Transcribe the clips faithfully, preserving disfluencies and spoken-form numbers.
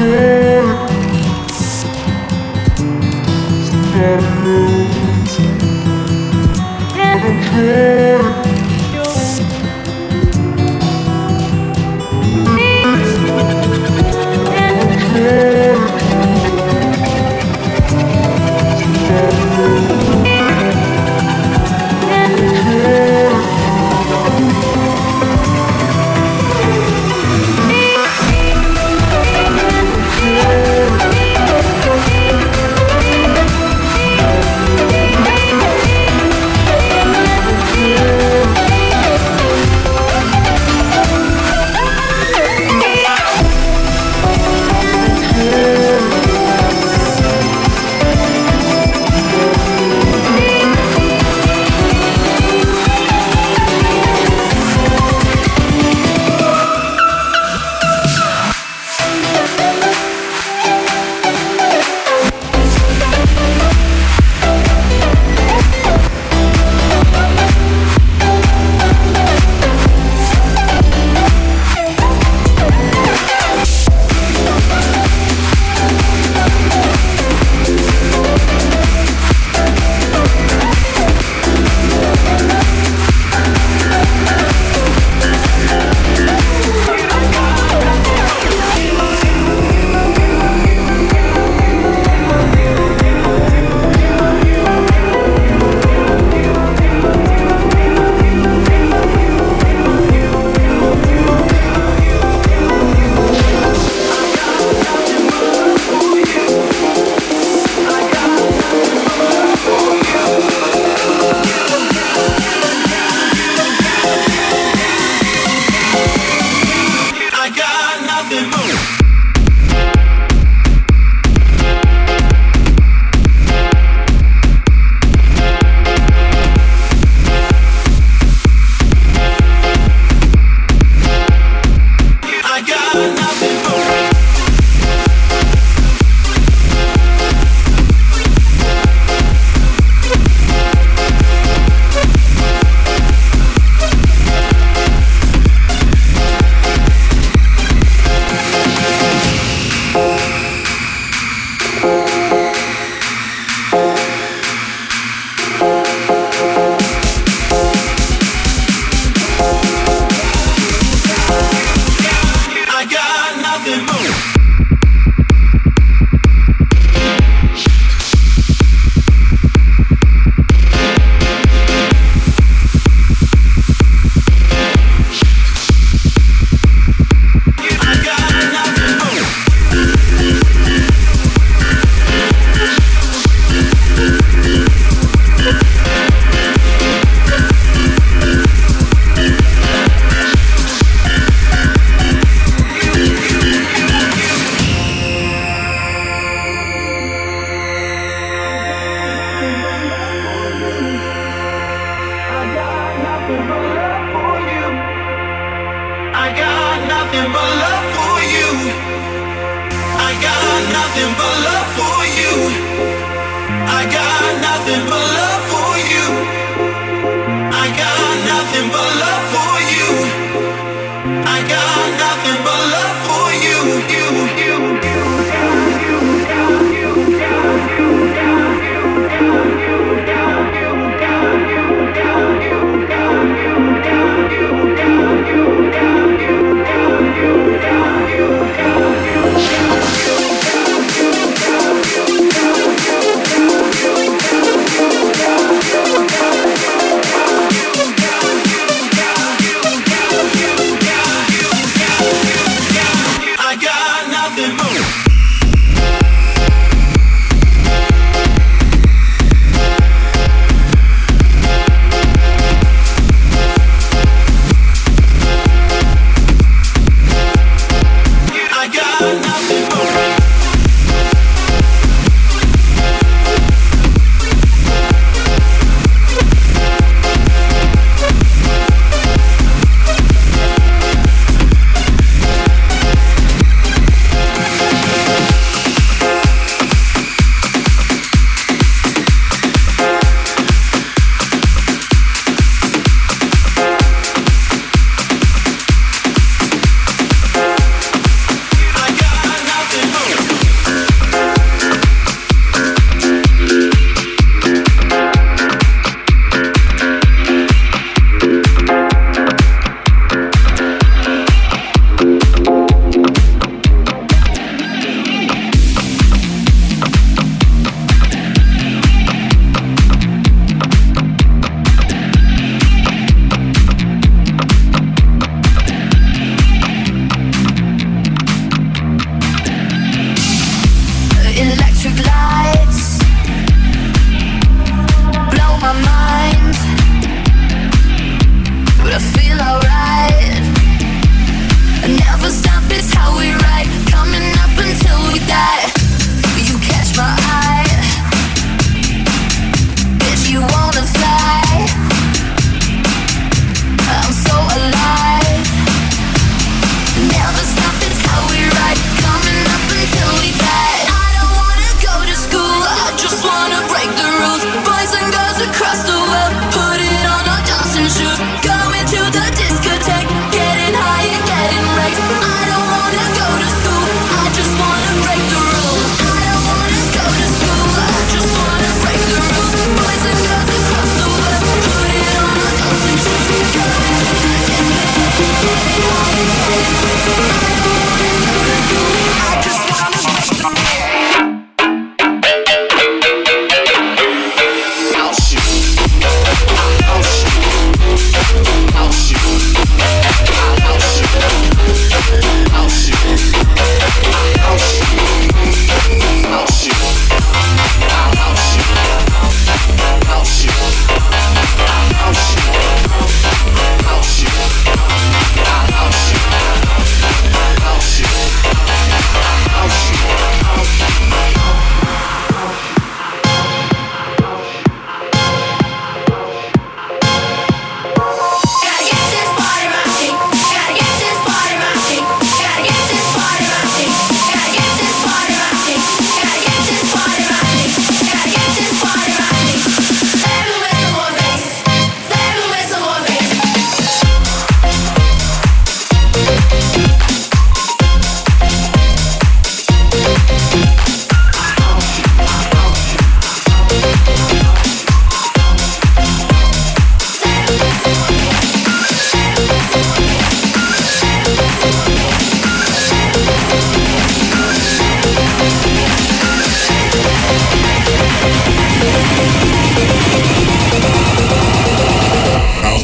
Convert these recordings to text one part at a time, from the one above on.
You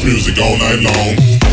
music all night long.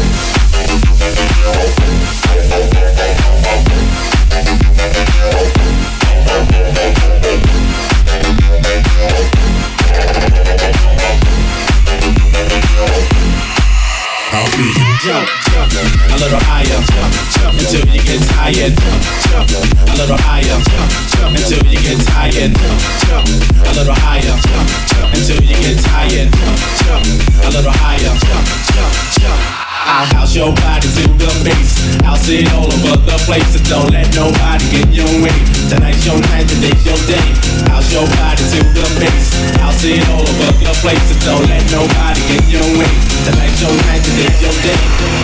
House music. Jump, jump, a little higher, jump, jump until you get tired. Jump, jump, a little higher, jump, jump until you get tired. Jump, a little higher, jump, jump until you get tired. Jump, a little higher, jump, jump, jump. I'll house your body to the base. I'll sit all over the place, so don't let nobody get in your way. Tonight's your night, today's your day. House your body to the base. I'll sit all over the place, so don't let nobody get in your way. Tonight's your night, today's your day.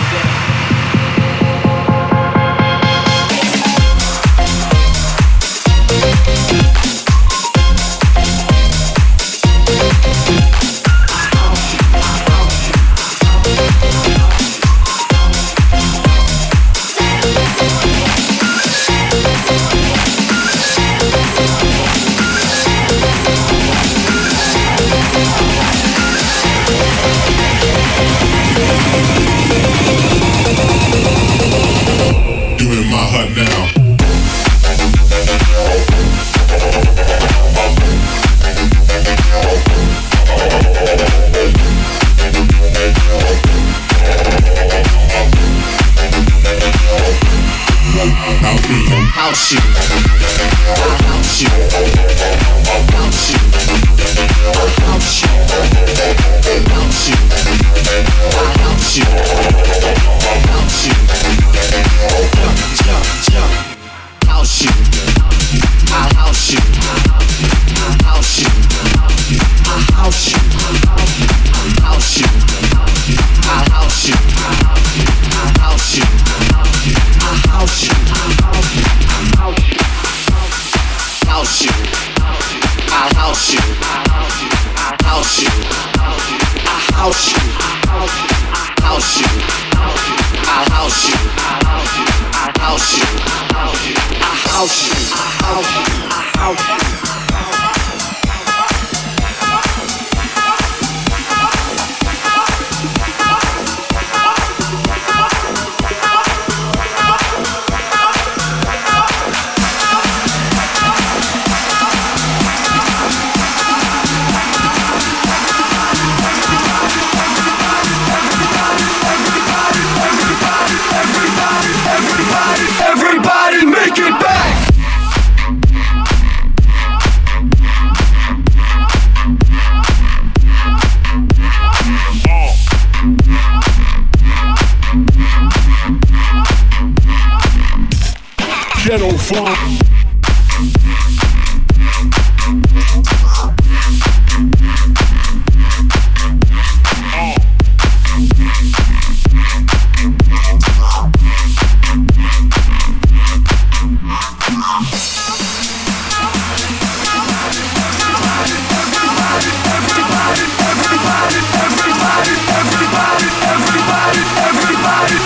House you, house you, house you, house you, house you, house you, house you, jump, jump, jump, house you, I house you, I house you, I house you, house you, I house you, I house you, I house you. House you, I house you, house you, I house you, house you, I house you, I house you, I house you, I house you. Everybody make it back! Ghetto fly.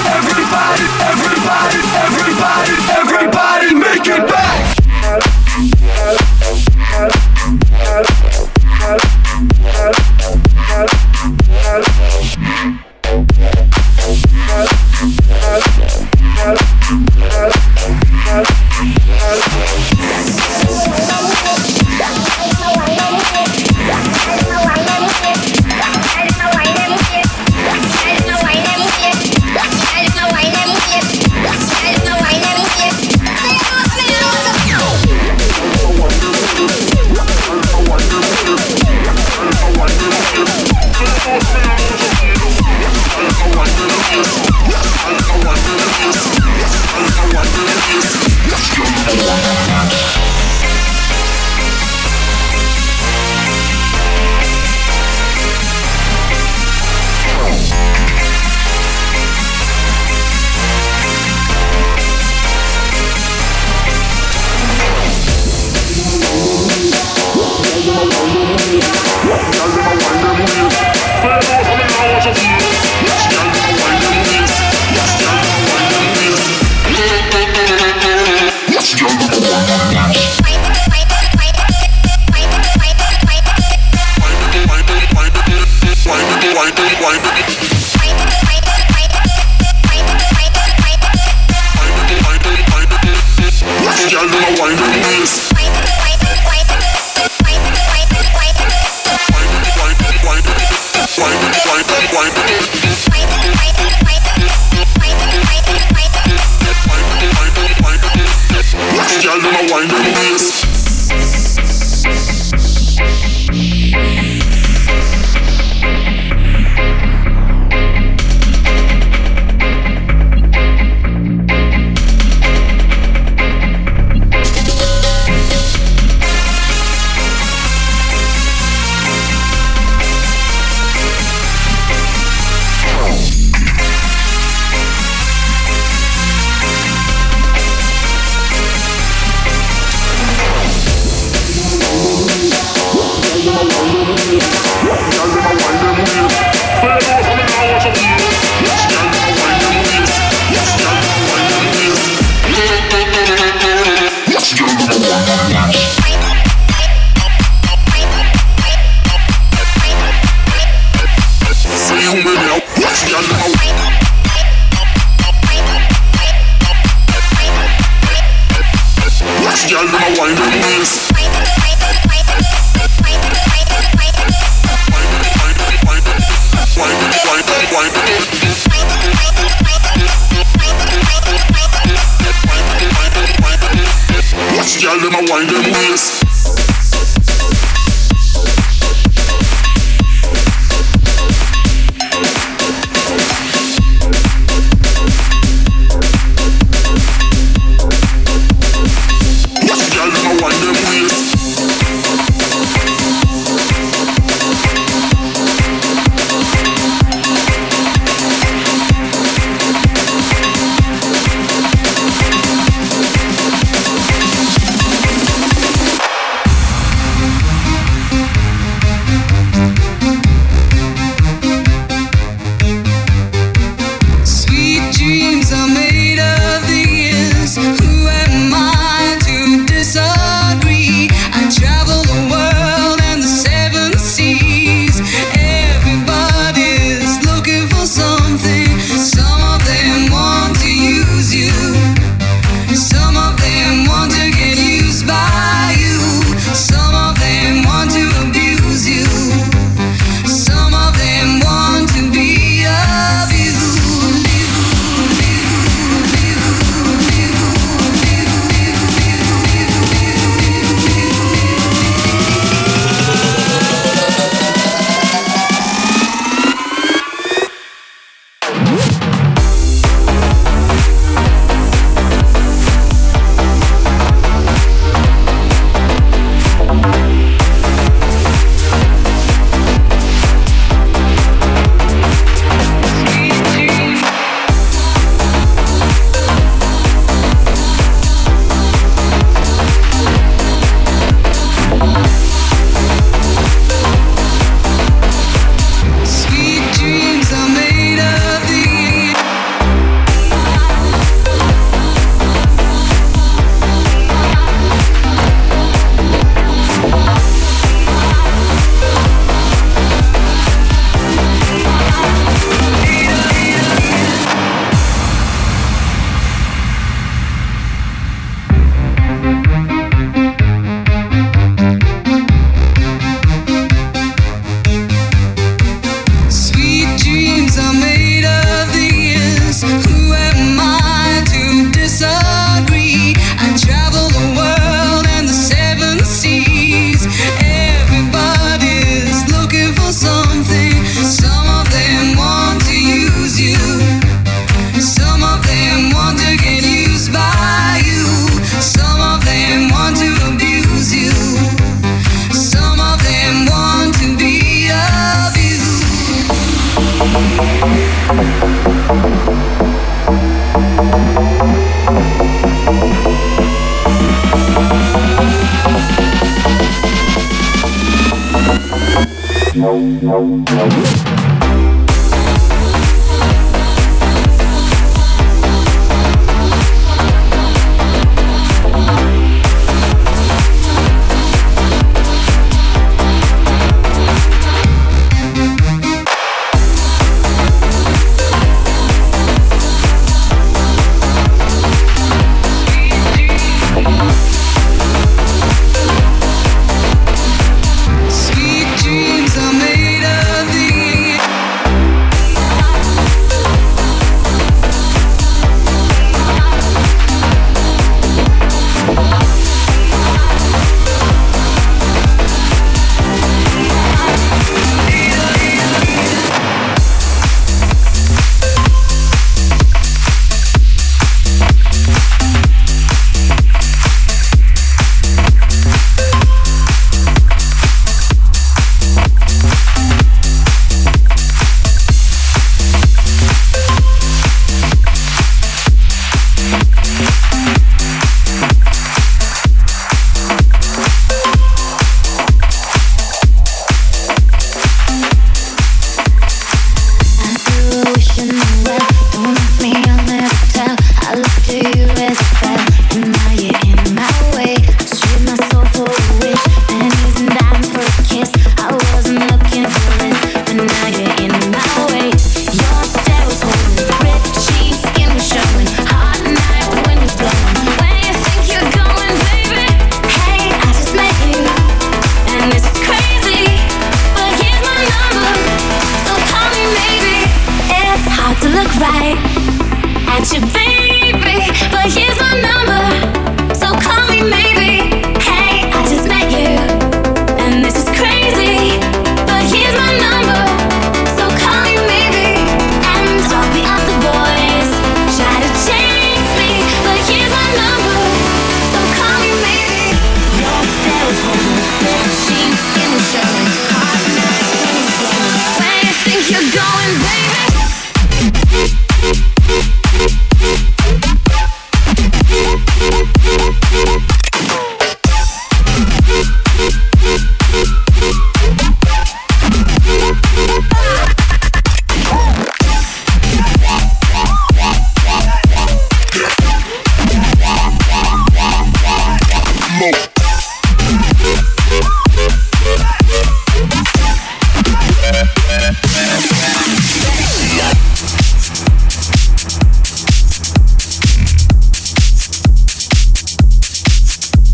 Everybody make it back! girl them a wine them waist. Girl, them a wine them waist. Girl, them a wine them waist.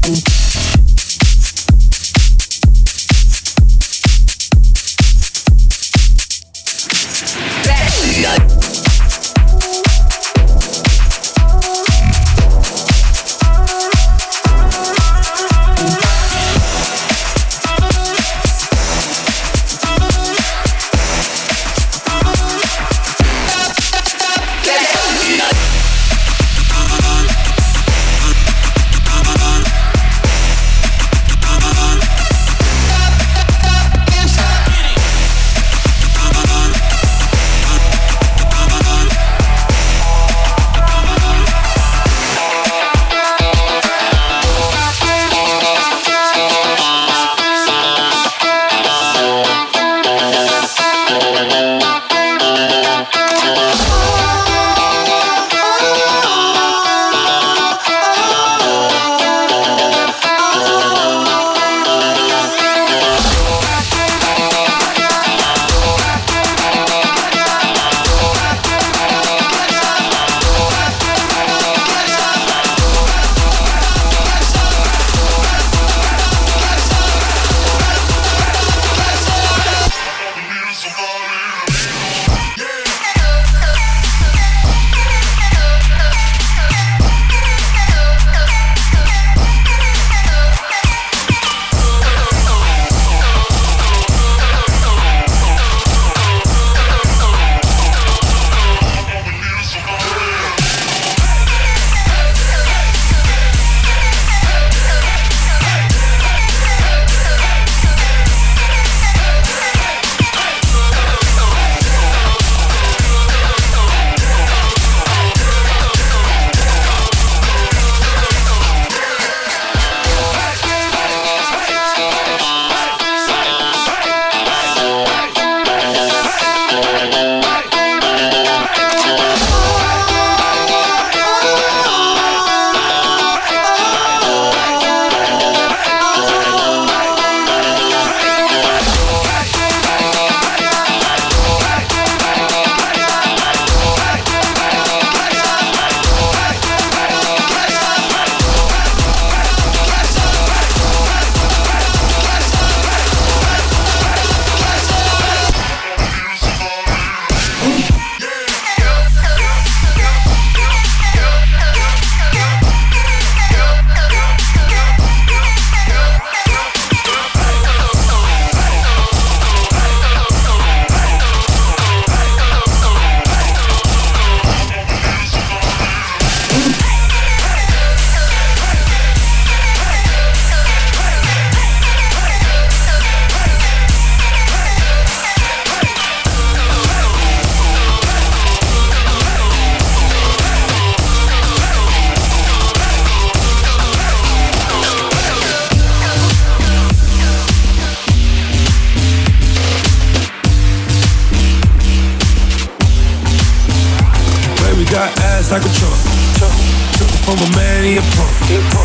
got ass like a trunk. Took it from a man, he a punk.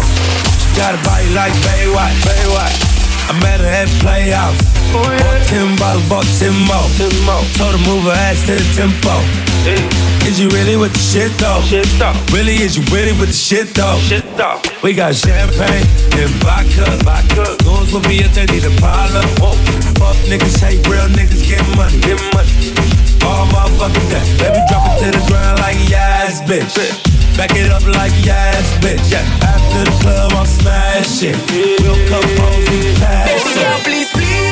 She got a body like Baywatch. Baywatch. I met her at Playhouse. Oh, yeah. Bought ten bottles, bought ten more. ten more. Told her move her ass to the tempo. Yeah. Is you really with the shit though? Shit though. Really, is you really with the shit though? Shit though. We got champagne and vodka. Vodka. Goons with me if they need a problem. Whoa. Fuck niggas, hate real niggas, get money. Get money. All motherfucking day. Baby, drop it to the ground like yes, bitch. Back it up like yes, bitch. Yeah. After the club, I'm smashing. We'll come home and pass. Baby girl, please,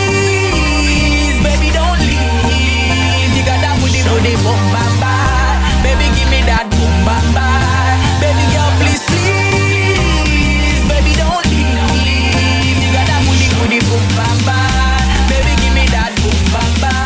please, baby, don't leave. You got that booty, no, they boom, bam, bam. Baby, give me that boom, bam, bam. Baby girl, please, please, baby, don't leave. You got that booty, booty, boom, bam, bam. Baby, give me that boom, bam, bam.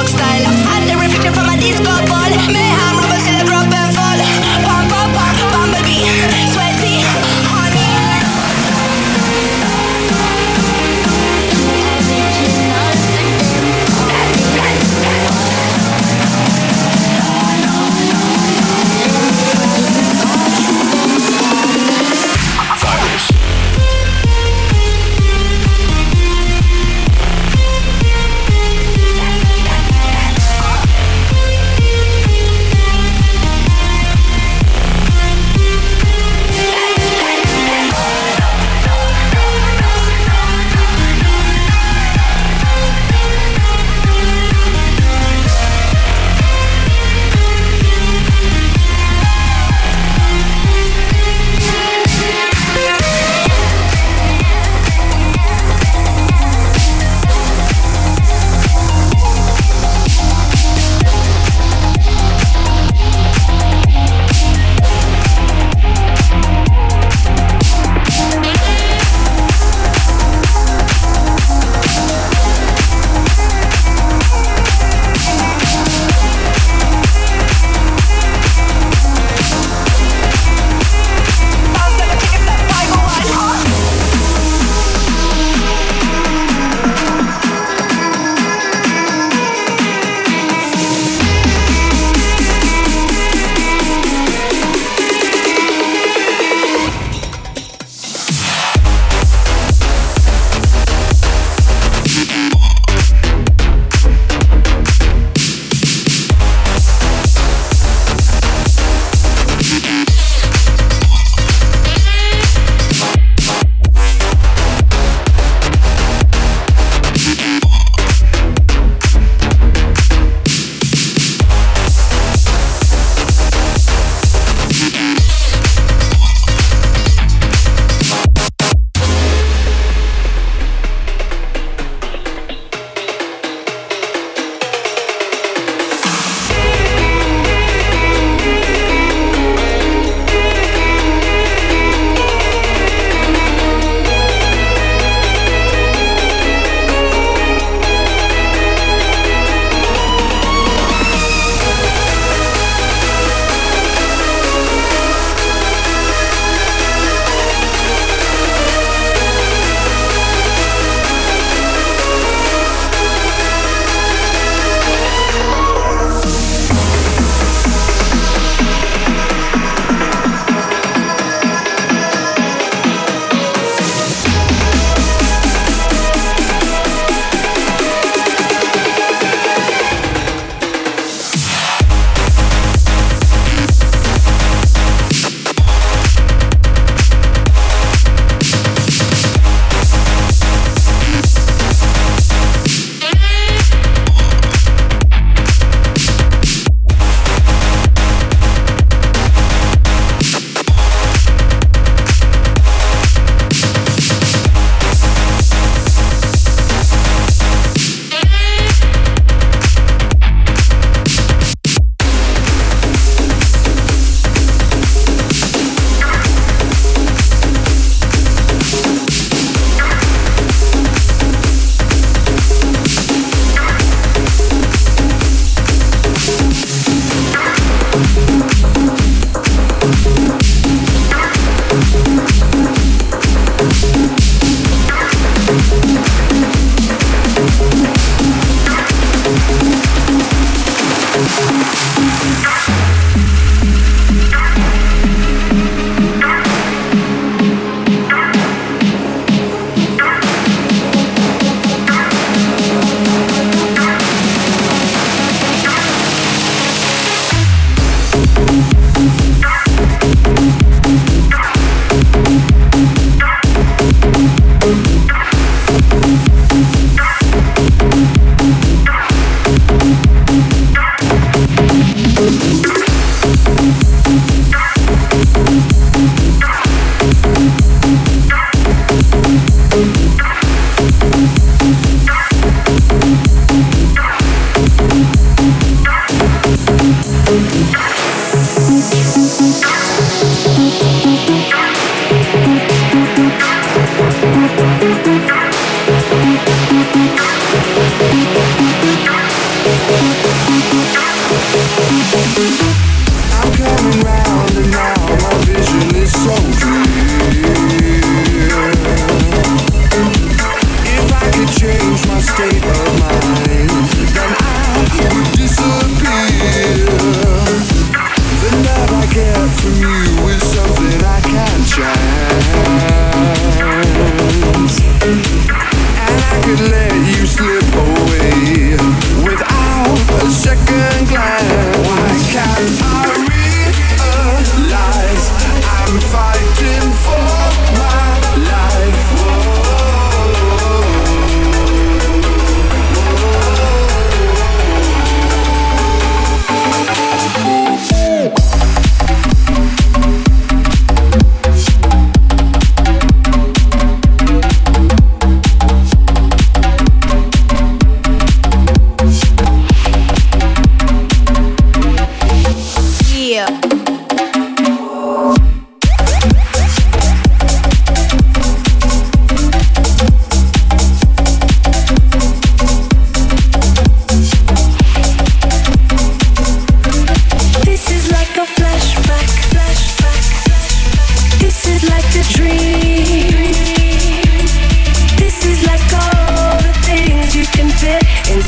rock style. And the reflection from a disco ball. Mayhem, rubber till I drop and fall. Pump, pump, pump, bumblebee, sweaty, honey.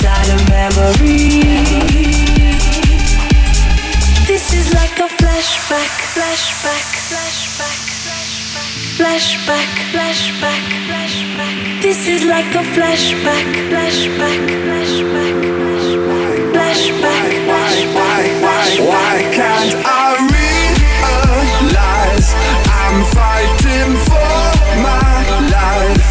inside a memory. This is like a flashback, flashback, flashback, flashback, flashback, flashback. This is like a flashback, flashback, flashback, flashback, flashback, flashback, flashback. Why can't I realize I'm fighting for my life?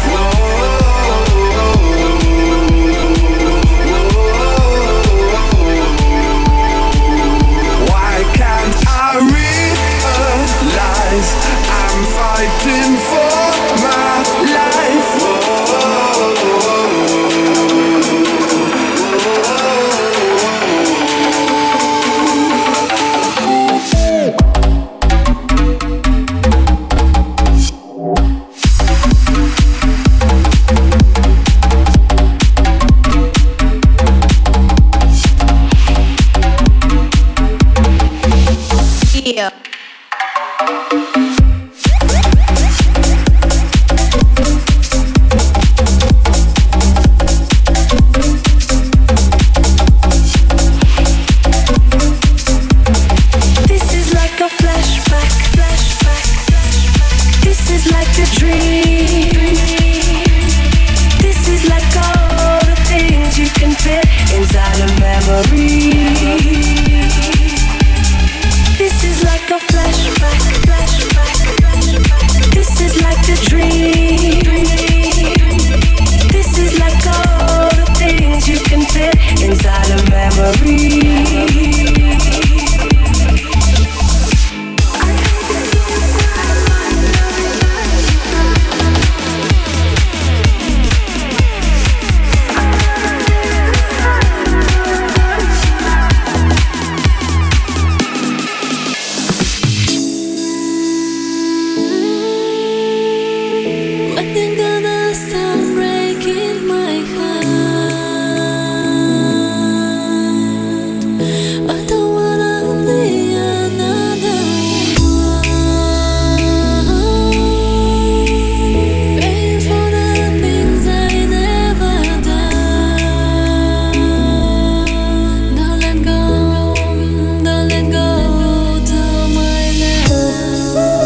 Why can't I realize I'm fighting for my life? Yeah. This is like a flashback, flashback, flashback. This is like a dream. This is like all the things you can fit inside a memory. This is like a flashback, flashback, flashback. This is like a dream. This is like all the things you can fit inside a memory. When you're gonna stop breaking my heart, I don't wanna be another one. Paying for the things I never done. Don't let go, don't let go to my love.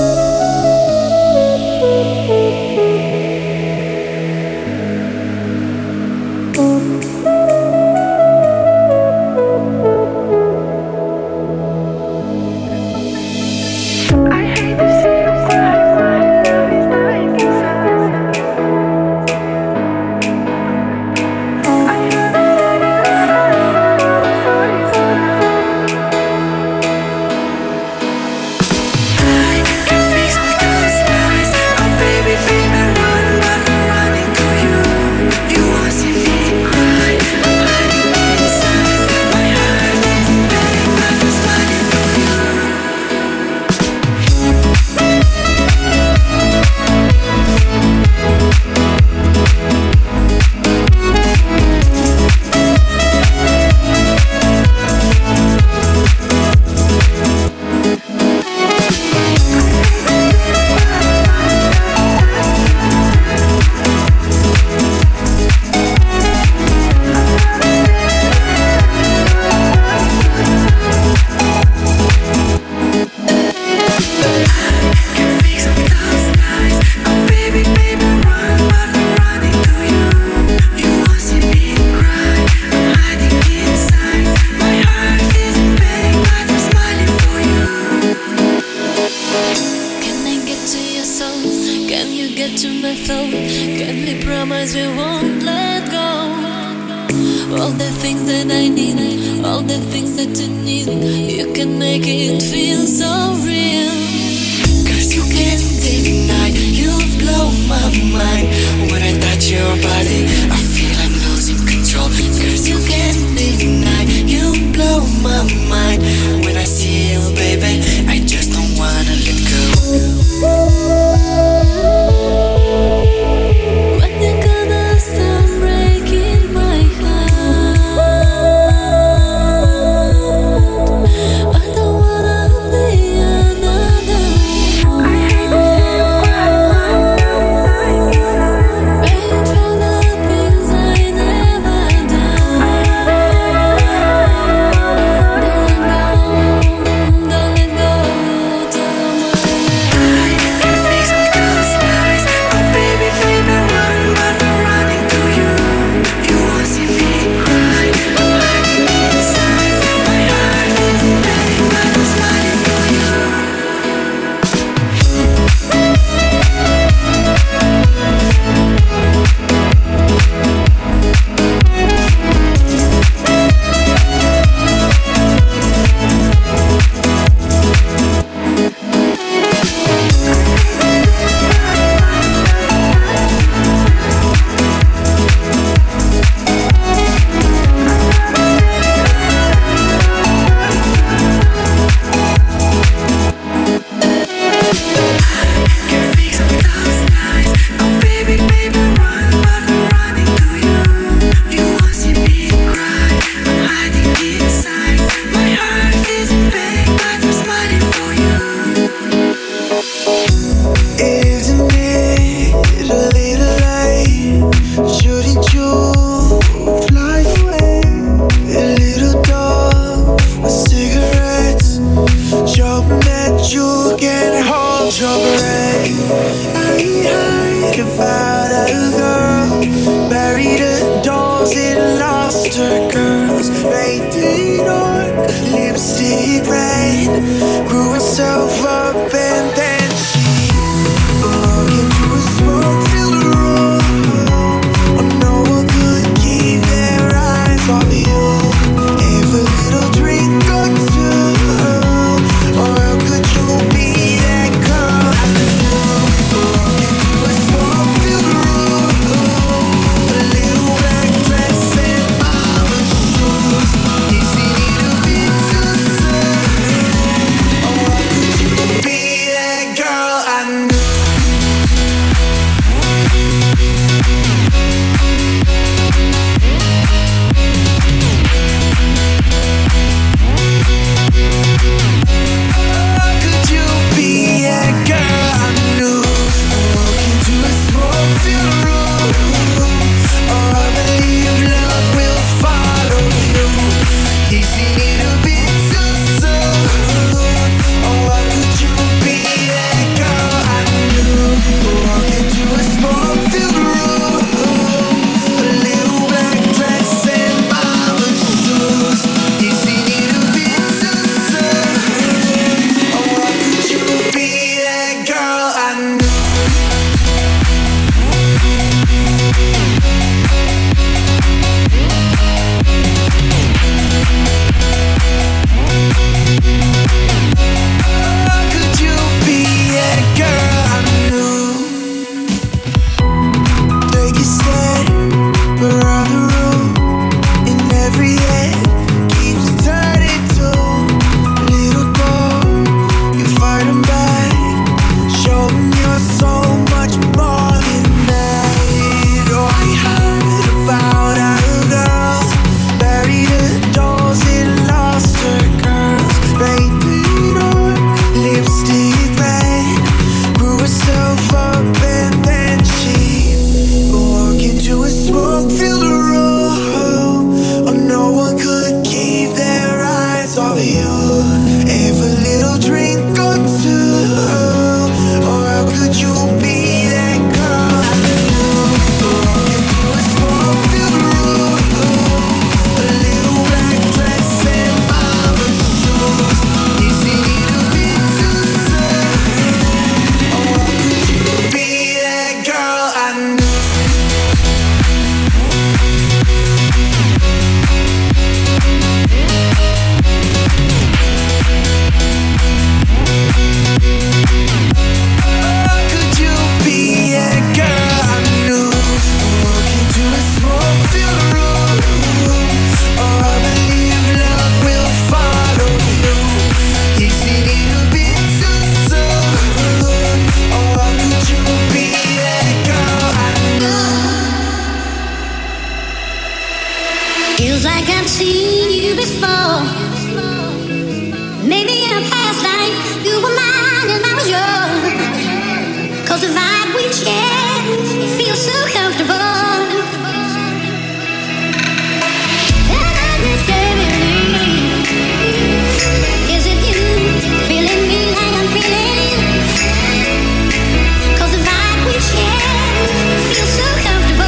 Can I get to your soul? Can you get to my thought? Can we promise we won't let go? All the things that I need, all the things that you need, you can make it feel so real. Cause you can't deny, you've blown my mind. When I touch your body, I feel I'm losing control. Cause you can't deny, you blow my mind. When I see you, baby, I just don't wanna let go. When you're gonna stop breaking my heart, I don't wanna be another one. Paying for the things lost her girls, painted on lipstick red, grew herself up and then she walked into a smoke-filled room. Oh, no one could keep their eyes off you. Have a little drink or two, or how could you be that girl I knew? Walked into a smoke-filled room, a little black dress and mama shoes. Is it a bit too soon? Or how could you be that girl I knew? How could you be that girl I knew? Walk into a smoke-filled room, or I believe love will follow you. Isn't it a bit too soon? Or how could you be that girl I knew? Walk into a smoke-filled room, a little black dress and mama shoes. Isn't it a bit too soon? Or how could you be that girl I knew? How could you be that girl I knew? Take a step around the room, and every head keeps turning to little door. You're fighting back, showing you're so much more than that. Oh, I heard about our girl, buried her dolls and lost her girls, painted on lipstick red, grew herself up and then she walked into a smoke-filled room. Oh, no one could keep their eyes off you. Have a little drink or two, or how could you be that girl I knew? Walk into a smoke-filled room, a little black dress and mama shoes. Isn't it a bit too soon? Or how could you be that girl I knew? How could you be that girl I knew? Walk into a smoke-filled room, or I believe love will follow you. Isn't it a bit too soon? Or how could you be that girl I knew? Feels like I've seen you before. Maybe in a past life you were mine and I was yours. Cause the vibe we share feels so comfortable. And I just can't believe, is it you feeling me like I'm feeling you? Cause the vibe we share feels so comfortable.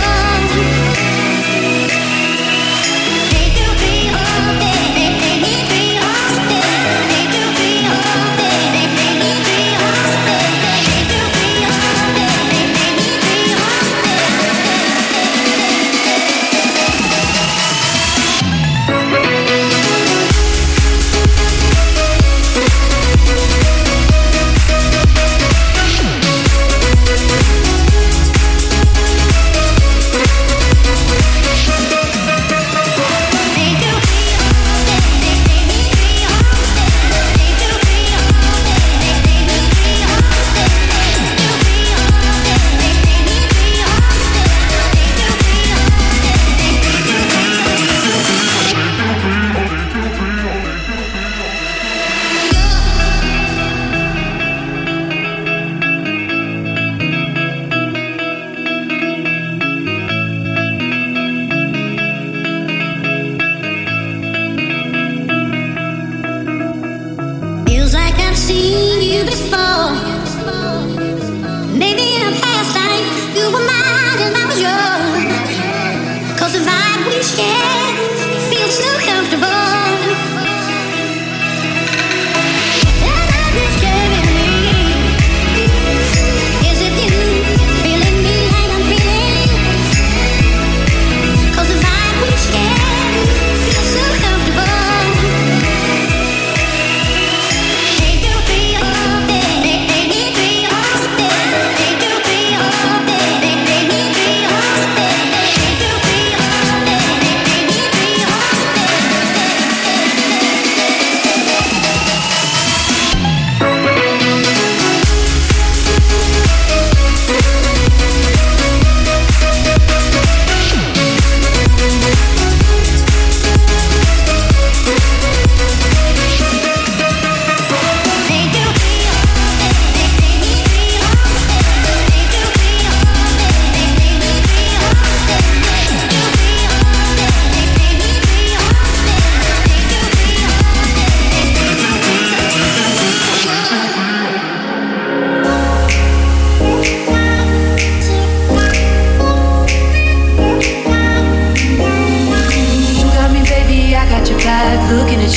They do be all day, they they need me all day. They do be all day, they they need me all day. They do be all day, they they need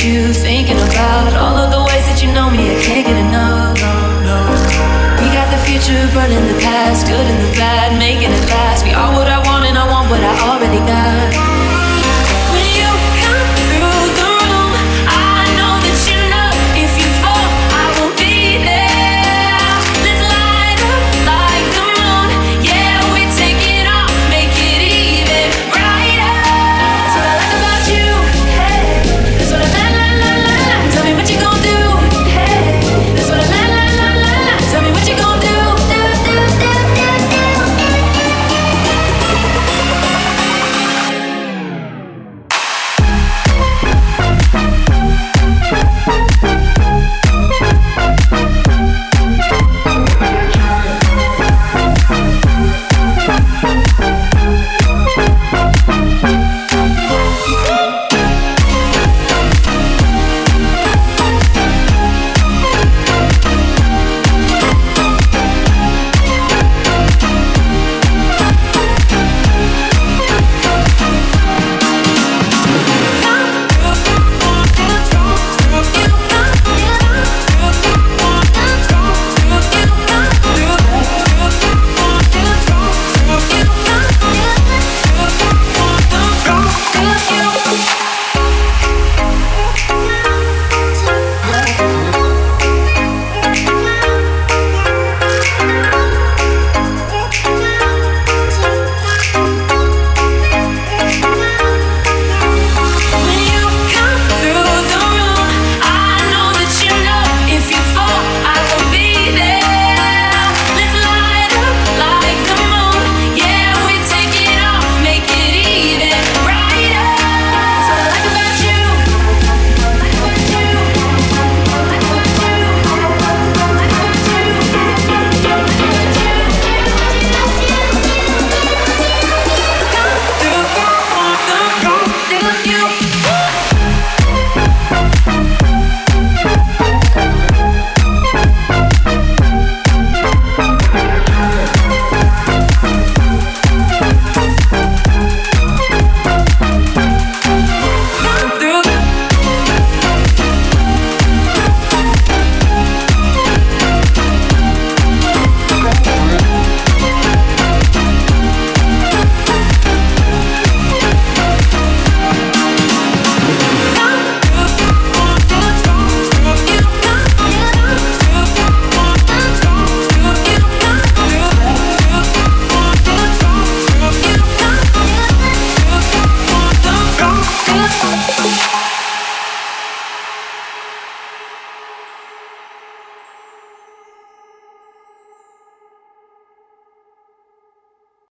you thinking about all of the ways that you know me. I can't get enough. We got the future, burning the past, good and the bad.